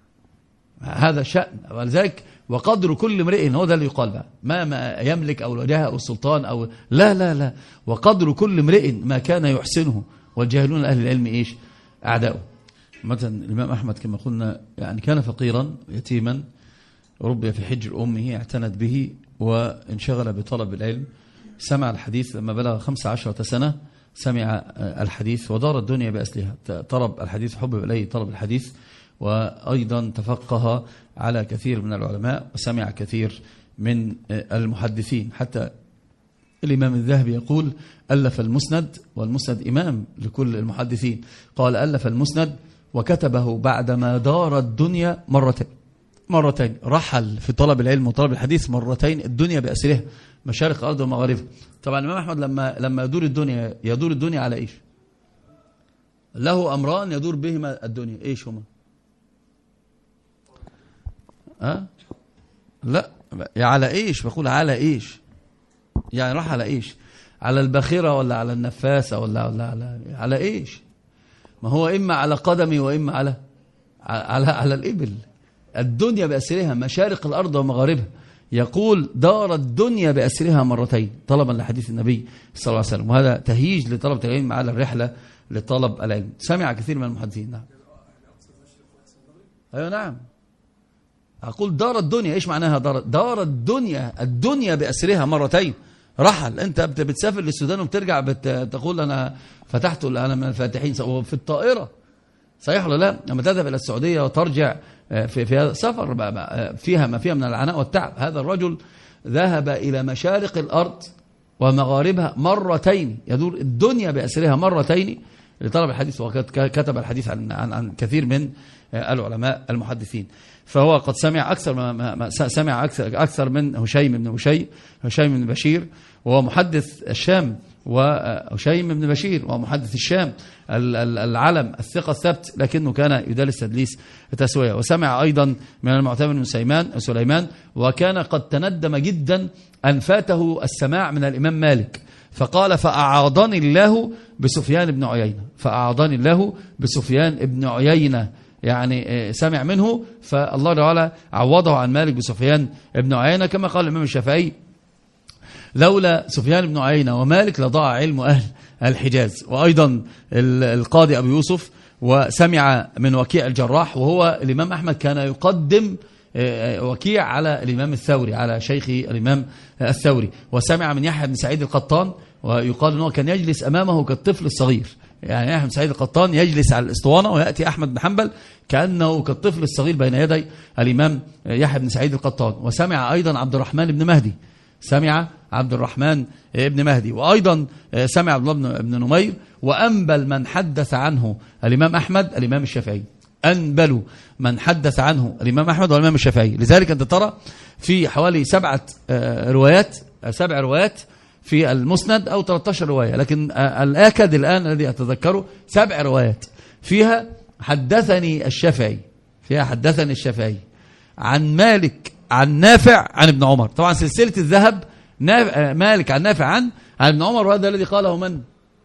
هذا شأن. ولذلك وقدر كل امرئ، هو ده اللي يقال بقى، ما ما يملك أو الوجاهة أو السلطان أو لا لا لا، وقدر كل امرئ ما كان يحسنه، والجاهلون أهل العلم إيش أعداؤه. مثلا الإمام أحمد كما قلنا يعني كان فقيرا يتيما، ربي في حجر أمه، اعتنت به وانشغل بطلب العلم. سمع الحديث لما بلغ خمس عشرة سنة، سمع الحديث ودار الدنيا بأسلها، طلب الحديث، حبب إليه طلب الحديث، وأيضا تفقه على كثير من العلماء وسمع كثير من المحدثين. حتى الإمام الذهبي يقول ألف المسند، والمسند إمام لكل المحدثين، قال ألف المسند وكتبه بعدما دار الدنيا مرتين مرتين رحل في طلب العلم وطلب الحديث مرتين، الدنيا بأسرها، مشارق الأرض ومغاربها. طبعا الإمام أحمد لما لما يدور الدنيا يدور الدنيا على إيش؟ له أمران يدور بهما الدنيا، إيش هما؟ أه؟ لا على إيش؟ بقول على إيش؟ يعني راح على إيش؟ على الباخرة ولا على النفاسة ولا ولا على على إيش؟ ما هو إما على قدمي وإما على على على الإبل. الدنيا بأسرها، مشارق الأرض ومغاربها. يقول دار الدنيا بأسرها مرتين طلبا لحديث النبي صلى الله عليه وسلم، وهذا تهيج لطلبة العلم على الرحلة لطلب العلم. سمع كثير من المحدثين. نعم أيوة نعم. أقول دار الدنيا، إيش معناها دار دار الدنيا؟ الدنيا بأسرها مرتين. رحل، أنت بتسافر للسودان وبترجع بتقول أنا فتحت أنا من الفاتحين في الطائرة، صحيح ولا لا؟ لما تذهب إلى السعودية وترجع في في هذا السفر فيها ما فيها من العناء والتعب. هذا الرجل ذهب إلى مشارق الأرض ومغاربها مرتين، يدور الدنيا بأسرها مرتين لطلب الحديث، وكتب الحديث عن عن, عن كثير من العلماء المحدثين. فهو قد سمع أكثر ما, ما سمع أكثر, أكثر من هشيم بن هشيم هشيم بن بشير، وهو محدث الشام، وهشيم بن بشير ومحدث الشام العلم الثقة الثبت، لكنه كان يدلس تدليس تسوية. وسمع أيضا من المعتمر بن سليمان سليمان، وكان قد تندم جدا أن فاته السماع من الإمام مالك، فقال فأعاضني الله بسفيان بن عيينة، فأعاضني الله بسفيان بن عيينة، يعني سمع منه فالله تعالى عوضه عن مالك بسفيان بن عيينة. كما قال الإمام الشافعي لولا سفيان بن عيينة ومالك لضاع علم أهل الحجاز. وأيضا القاضي أبو يوسف وسمع من وكيع الجراح، وهو الإمام أحمد كان يقدم وكيع على الإمام الثوري، على شيخ الإمام الثوري. وسمع من يحيى بن سعيد القطان، ويقال أنه كان يجلس أمامه كالطفل الصغير، يعني يحيى بن سعيد القطان يجلس على الاسطوانة ويأتي أحمد بن حنبل كأنه كالطفل الصغير بين يدي الإمام يحيى بن سعيد القطان. وسمع أيضا عبد الرحمن بن مهدي، سمع عبد الرحمن ابن مهدي. وأيضا سمع عبد الله بن نمير. وأنبل من حدث عنه الإمام أحمد الإمام الشافعي، أنبل من حدث عنه الإمام أحمد والإمام الشافعي. لذلك أنت ترى في حوالي سبعة روايات سبع روايات في المسند أو ثلاثة عشر رواية، لكن الآكد الآن الذي أتذكره سبع روايات فيها حدثني الشافعي، فيها حدثني الشافعي عن مالك عن نافع عن ابن عمر. طبعا سلسلة الذهب مالك عن نافع عن عن ابن عمر، وهذا الذي قاله من؟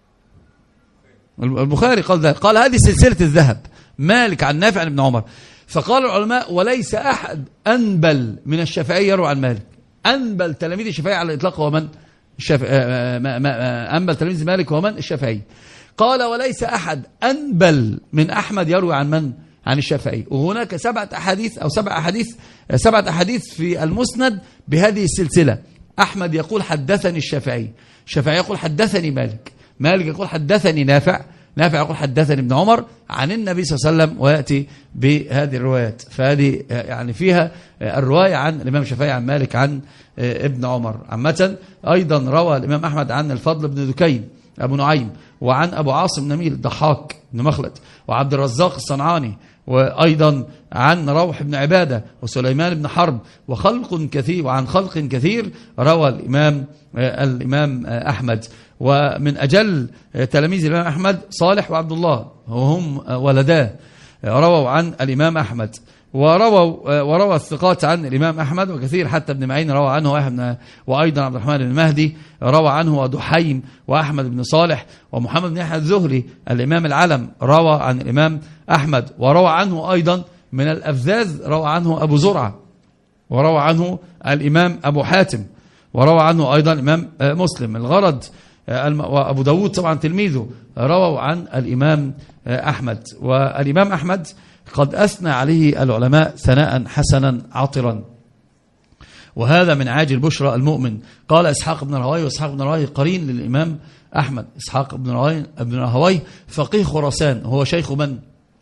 البخاري قال ذلك، قال هذه سلسلة الذهب مالك عن نافع عن ابن عمر. فقال العلماء وليس أحد أنبل من الشافعي يروي عن مالك. أنبل تلاميذ الشافعي على الإطلاق هو من؟ الشافعي. أنبل تلاميذ مالك هو من؟ الشافعي. قال وليس أحد أنبل من أحمد يروي عن من؟ عن الشافعي. وهناك سبعة أحاديث أو سبع أحاديث سبعة أحاديث في المسند بهذه السلسلة. أحمد يقول حدثني الشافعي، الشافعي يقول حدثني مالك، مالك يقول حدثني نافع، نافع يقول حدثني ابن عمر عن النبي صلى الله عليه وسلم، ويأتي بهذه الروايات. فهذه يعني فيها الرواية عن الإمام الشافعي عن مالك عن ابن عمر. عامة أيضا روى الإمام أحمد عن الفضل بن دكين أبو نعيم، وعن أبو عاصم نميل ضحاك بن مخلد، وعبد الرزاق الصنعاني، وأيضا عن روح بن عبادة وسليمان بن حرب وخلق كثير، وعن خلق كثير روى الإمام الإمام أحمد. ومن أجل تلاميذ الإمام أحمد صالح وعبد الله وهم ولداه رووا عن الإمام أحمد. ورووا وروى الثقات عن الإمام أحمد وكثير، حتى ابن معين روى عنه، وأيضا عبد الرحمن بن مهدي روى عنه، ودحيم وأحمد بن صالح ومحمد بن يحيى الزهري الإمام العلم روى عن الإمام أحمد. وروى عنه أيضا من الأفذاذ روى عنه أبو زرعة، وروى عنه الإمام أبو حاتم، وروى عنه أيضا الإمام مسلم. الغرض وأبو داود طبعا تلميذه رووا عن الإمام أحمد. والإمام أحمد قد أثنى عليه العلماء ثناء حسنا عطرا، وهذا من عاجل بشرى المؤمن. قال إسحاق بن راهويه، وإسحاق بن راهويه قرين للإمام أحمد. إسحاق بن راهويه ابن راهويه فقيه خراسان، هو شيخ من؟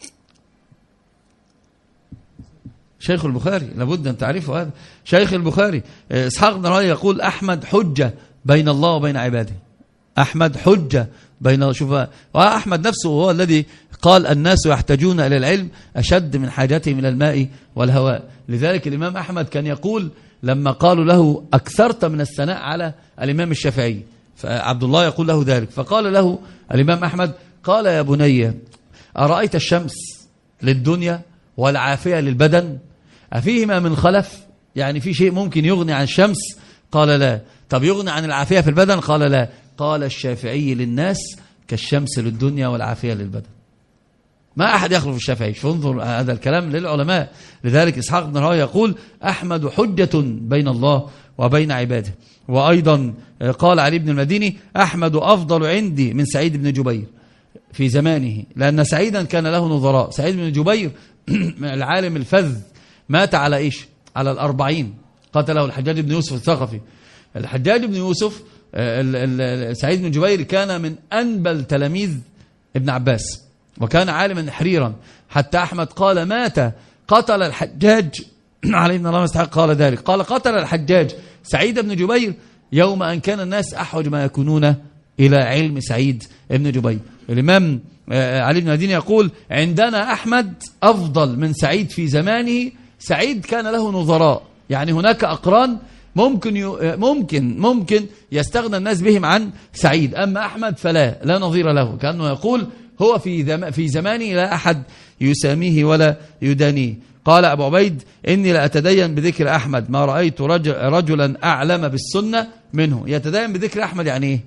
شيخ البخاري، لابد أن تعرفه هذا، شيخ البخاري. إسحاق بن راهويه يقول أحمد حجة بين الله وبين عباده. أحمد حجة بين، شوف، وأحمد نفسه هو الذي قال الناس يحتاجون إلى العلم أشد من حاجتهم إلى الماء والهواء. لذلك الإمام أحمد كان يقول لما قالوا له أكثرت من الثناء على الإمام الشافعي، فعبد الله يقول له ذلك، فقال له الإمام أحمد قال يا بني أرأيت الشمس للدنيا والعافية للبدن أفيهما من خلف؟ يعني في شيء ممكن يغني عن الشمس؟ قال لا. طب يغني عن العافية في البدن؟ قال لا. قال الشافعي للناس كالشمس للدنيا والعافية للبدن. ما أحد يخلف الشافعي. فانظر هذا الكلام للعلماء. لذلك إسحاق بن راهويه يقول أحمد حجة بين الله وبين عباده. وأيضا قال علي بن المديني أحمد أفضل عندي من سعيد بن جبير في زمانه، لأن سعيدا كان له نظراء. سعيد بن جبير العالم الفذ مات على إيش؟ على الأربعين، قتله الحجاج بن يوسف الثقفي. الحجاج بن يوسف سعيد بن جبير كان من أنبل تلاميذ ابن عباس، وكان عالما حريرا، حتى أحمد قال مات قتل الحجاج عليه من الله مستحق قال ذلك، قال قتل الحجاج سعيد بن جبير يوم أن كان الناس أحوج ما يكونون إلى علم سعيد بن جبير. الإمام علي بن المديني يقول عندنا أحمد أفضل من سعيد في زمانه. سعيد كان له نظراء، يعني هناك أقران ممكن ممكن ممكن يستغنى الناس بهم عن سعيد، أما أحمد فلا لا نظير له. كأنه يقول هو في في زمانه لا أحد يساميه ولا يدانيه. قال أبو عبيد إني لأتدين بذكر أحمد ما رأيت رجل رجلا أعلم بالسنة منه. يتدين بذكر أحمد يعني إيه؟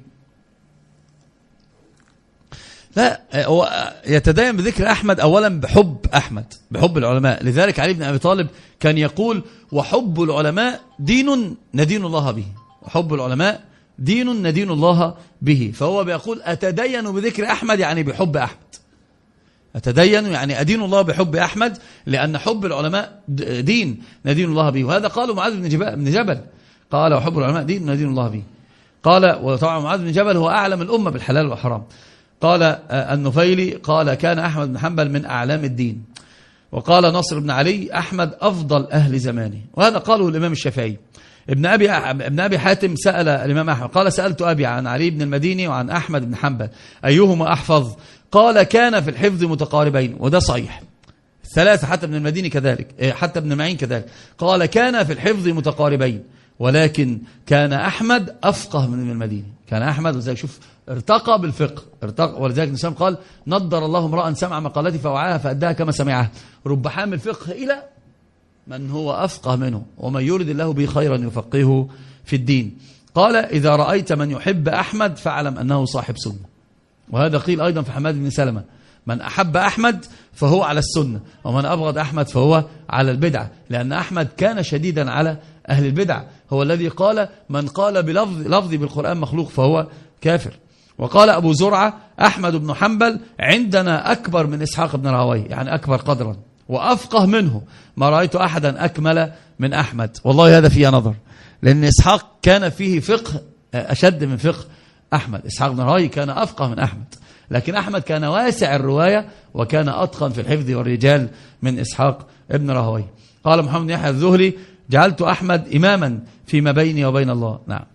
لا، هو يتدين بذكر أحمد أولا بحب أحمد، بحب العلماء. لذلك علي بن أبي طالب كان يقول وحب العلماء دين ندين الله به، وحب العلماء دين ندين الله به. فهو بيقول أتدين بذكر أحمد يعني بحب أحمد، أتدين يعني أدين الله بحب أحمد، لأن حب العلماء دين ندين الله به. وهذا قاله معاذ بن جبل، قال وحب العلماء دين ندين الله به. قال وطبعا معاذ بن جبل هو أعلم الأمة بالحلال والحرام. قال النفيلي قال كان أحمد بن حنبل من أعلام الدين. وقال نصر بن علي أحمد أفضل أهل زمانه، وهذا قاله الإمام الشافعي. ابن أبي ابن أبي حاتم سأل الإمام أحمد قال سألت أبي عن علي بن المديني وعن أحمد بن حنبل أيهما أحفظ؟ قال كان في الحفظ متقاربين، وده صحيح. ثلاثة حتى ابن المديني كذلك، حتى ابن معين كذلك، قال كان في الحفظ متقاربين، ولكن كان أحمد أفقه من ابن المديني. كان أحمد وزي شوف ارتقى بالفقه، ارتقى. ولذلك النبي قال نضر الله امرأ سمع مقالتي فوعاها فأداها كما سمعها. رب حامل فقه إلى من هو أفقه منه، ومن يرد الله به خيرا يفقهه في الدين. قال إذا رأيت من يحب أحمد فاعلم أنه صاحب سنة. وهذا قيل أيضا في حماد بن سلمة، من أحب أحمد فهو على السنة، ومن أبغض أحمد فهو على البدعة، لأن أحمد كان شديدا على أهل البدع، هو الذي قال من قال بلفظ لفظي بالقرآن مخلوق فهو كافر. وقال أبو زرعة أحمد بن حنبل عندنا أكبر من إسحاق بن راهويه، يعني أكبر قدرا وأفقه منه، ما رأيت أحدا أكمل من أحمد. والله هذا فيه نظر، لأن إسحاق كان فيه فقه أشد من فقه أحمد. إسحاق بن راهويه كان أفقه من أحمد، لكن أحمد كان واسع الرواية وكان أتقن في الحفظ والرجال من إسحاق ابن راهويه. قال محمد بن يحيى الزهري جعلت أحمد إماما فيما بيني وبين الله. نعم،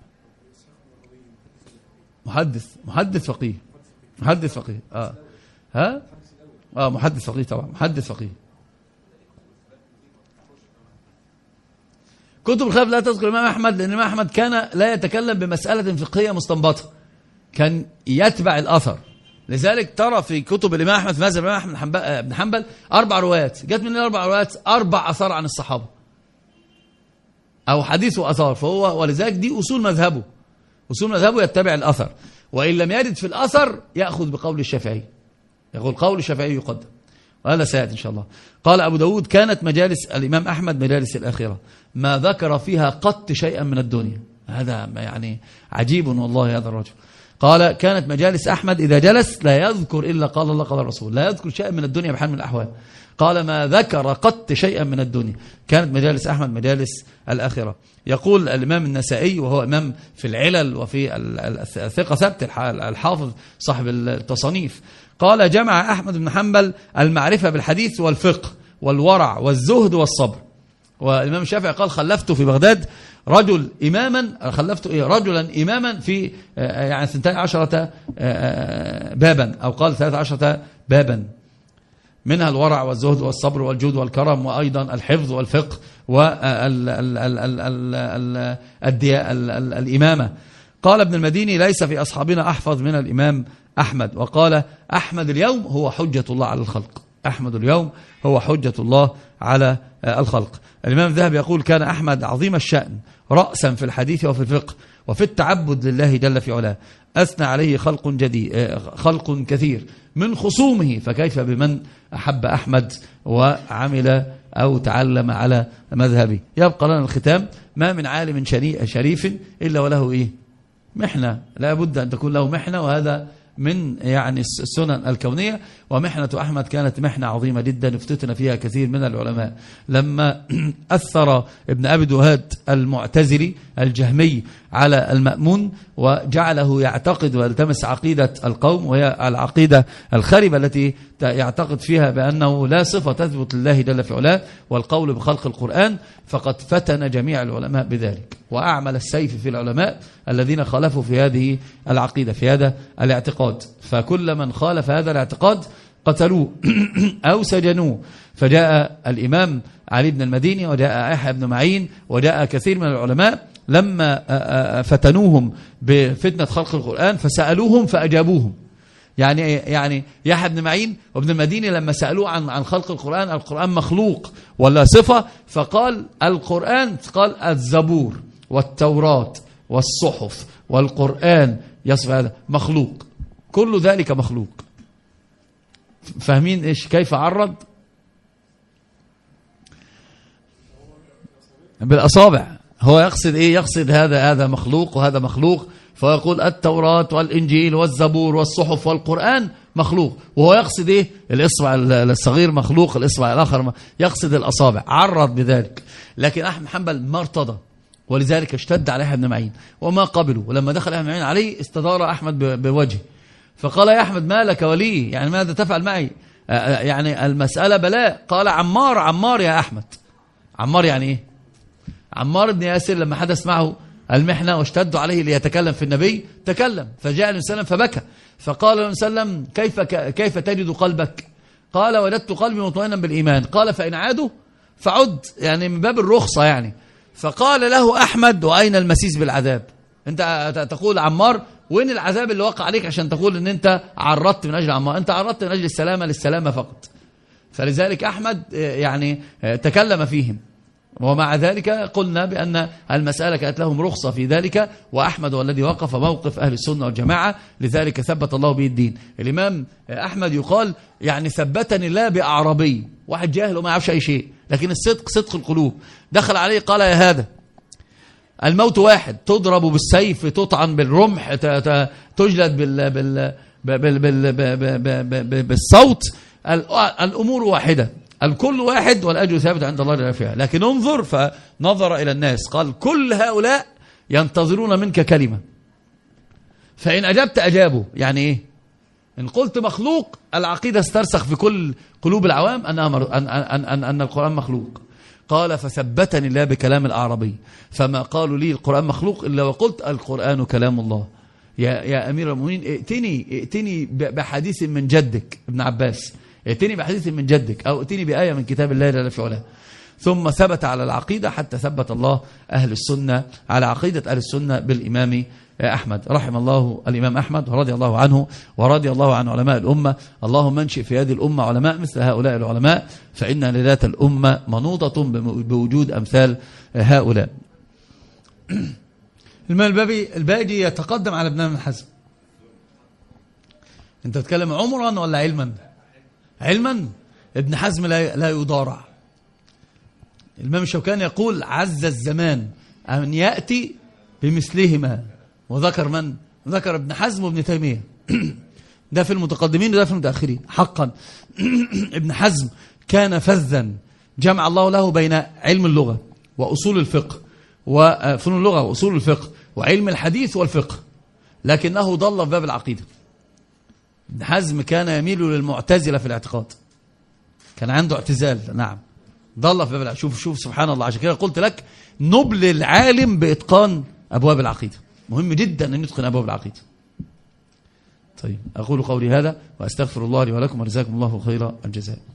محدث محدث فقيه محدث فقيه آه. ها آه محدث فقيه طبعا، محدث فقيه. كتب الخلاف لا تذكر الإمام أحمد، لأن الإمام أحمد كان لا يتكلم بمسألة فقهية مستنبطة، كان يتبع الأثر. لذلك ترى في كتب الإمام أحمد في مذهب الإمام أحمد بن حنبل أربع روايات، جت من الأربع روايات أربع أثار عن الصحابة أو حديث وأثار، فهو ولذلك دي أصول مذهبه، أصول مذهبه يتبع الأثر، وإن لم يرد في الأثر يأخذ بقول الشافعي، يقول قول الشافعي يقدم، وهذا سيأتي إن شاء الله. قال أبو داود كانت مجالس الإمام أحمد مجالس الآخرة ما ذكر فيها قط شيئا من الدنيا. هذا يعني عجيب والله هذا الرجل. قال كانت مجالس أحمد إذا جلس لا يذكر إلا قال الله قال الرسول، لا يذكر شيئا من الدنيا بحال من الأحوال. قال ما ذكر قط شيئا من الدنيا. كانت مجالس أحمد مجالس الآخرة. يقول الإمام النسائي وهو إمام في العلل وفي الثقة ثبت الحافظ صاحب التصانيف، قال جمع أحمد بن حنبل المعرفة بالحديث والفقه والورع والزهد والصبر. والإمام الشافعي قال خلفته في بغداد رجل إماما، خلفته إيه رجلا إماما في يعني اثنتي عشرة بابا، أو قال ثلاثة عشرة بابا، منها الورع والزهد والصبر والجود والكرم، وأيضا الحفظ والفقه والإمامة. قال ابن المديني ليس في أصحابنا أحفظ من الإمام أحمد. وقال أحمد اليوم هو حجة الله على الخلق، أحمد اليوم هو حجة الله على الخلق. الإمام الذهبي يقول كان أحمد عظيم الشأن رأسا في الحديث وفي الفقه وفي التعبد لله جل في علاه، أثنى عليه خلق جديد خلق كثير من خصومه، فكيف بمن أحب أحمد وعمل أو تعلم على مذهبه. يبقى لنا الختام، ما من عالم شريف إلا وله إيه محنة، لا بد أن تكون له محنة، وهذا من يعني السنن الكونية. ومحنة أحمد كانت محنة عظيمة جدا افتتن فيها كثير من العلماء. لما أثر ابن أبي دوهاد المعتزلي الجهمي على المأمون وجعله يعتقد ويلتمس عقيدة القوم، وهي العقيدة الخربة التي يعتقد فيها بأنه لا صفة تثبت لله جل في علاه والقول بخلق القرآن، فقد فتن جميع العلماء بذلك، وأعمل السيف في العلماء الذين خالفوا في هذه العقيدة في هذا الاعتقاد. فكل من خالف هذا الاعتقاد قتلوه أو سجنوه. فجاء الإمام علي بن المديني وجاء يحيى بن معين وجاء كثير من العلماء لما فتنوهم بفتنة خلق القرآن فسألوهم فأجابوهم. يعني يعني يحيى بن معين وابن المديني لما سألوه عن عن خلق القرآن، القرآن مخلوق ولا صفة، فقال القرآن، قال الزبور والتوراة والصحف والقرآن يصف هذا مخلوق، كل ذلك مخلوق. فاهمين ايش كيف عرض بالأصابع؟ هو يقصد ايه؟ يقصد هذا هذا مخلوق وهذا مخلوق، فيقول التوراة والإنجيل والزبور والصحف والقرآن مخلوق، وهو يقصد ايه؟ الإصبع الصغير مخلوق، الإصبع الآخر يقصد الأصابع، عرض بذلك. لكن أحمد حنبل ما ارتضى، ولذلك اشتد على أحمد بن معين وما قبله. ولما دخل أحمد بن معين عليه استدار أحمد بوجهه فقال يا أحمد ما لك ولي، يعني ماذا تفعل معي؟ يعني المسألة بلاء. قال عمار عمار يا أحمد. عمار يعني إيه؟ عمار بن ياسر لما حدث معه المحنة واشتدوا عليه ليتكلم في النبي تكلم، فجاء النبي صلى الله عليه وسلم فبكى، فقال النبي صلى الله عليه وسلم كيف كيف تجد قلبك؟ قال وجدت قلبي مطمئنا بالإيمان. قال فإن عادوا فعد، يعني من باب الرخصة يعني. فقال له أحمد وأين المسيس بالعذاب؟ أنت تقول عمار وين العذاب اللي وقع عليك عشان تقول ان انت عرضت من اجل عمار؟ انت عرضت من اجل السلامة للسلامة فقط. فلذلك أحمد يعني تكلم فيهم، ومع ذلك قلنا بأن المسألة كانت لهم رخصة في ذلك، وأحمد هو الذي وقف موقف أهل السنة والجماعة، لذلك ثبت الله به الدين. الإمام أحمد يقال يعني ثبتني الله بأعرابي، واحد جاهل وما يعرفش أي شيء، لكن الصدق صدق القلوب. دخل عليه قال يا هذا الموت واحد، تضرب بالسيف، تطعن بالرمح، تجلد بال بال بال بال بالصوت، الأمور واحدة، الكل واحد والأجر ثابت عند الله جل وعلا. لكن انظر، فنظر إلى الناس قال كل هؤلاء ينتظرون منك كلمة، فإن أجبت أجابوا. يعني إيه؟ إن قلت مخلوق، العقيدة استرسخ في كل قلوب العوام أن, أن, أن, أن, أن القرآن مخلوق. قال فثبتني الله بكلام الأعرابي، فما قالوا لي القرآن مخلوق إلا وقلت القرآن كلام الله. يا, يا أمير المؤمنين ائتني, ائتني بحديث من جدك ابن عباس، ائتني بحديث من جدك، أو ائتني بآية من كتاب الله جل في علاه. ثم ثبت على العقيدة حتى ثبت الله أهل السنة على عقيدة أهل السنة بالإمام أحمد. رحم الله الإمام أحمد ورضي الله عنه ورضي الله عن علماء الأمة. اللهم انشئ في هذه الأمة علماء مثل هؤلاء العلماء، فإن لذات الأمة منوطة بوجود أمثال هؤلاء. الإمام البابي الباجي يتقدم على ابن حزم. أنت تتكلم عمرا ولا علما؟ علما. ابن حزم لا لا يضارع. الإمام الشوكاني يقول عز الزمان أن يأتي بمثلهما، وذكر من؟ ذكر ابن حزم وابن تيمية. ده في المتقدمين وده في المتأخرين. حقا ابن حزم كان فذا، جمع الله له بين علم اللغة وأصول الفقه وفنون اللغة وأصول الفقه وعلم الحديث والفقه، لكنه ضل في باب العقيدة. ابن حزم كان يميل للمعتزلة في الاعتقاد، كان عنده اعتزال. نعم، ضل في باب العقيدة. شوف شوف سبحان الله. عشان كده قلت لك نبل العالم بإتقان أبواب العقيدة، مهم جدا أن يتقن أبواب العقيدة. طيب، أقول قولي هذا وأستغفر الله لي ولكم وجزاكم الله خير الجزاء.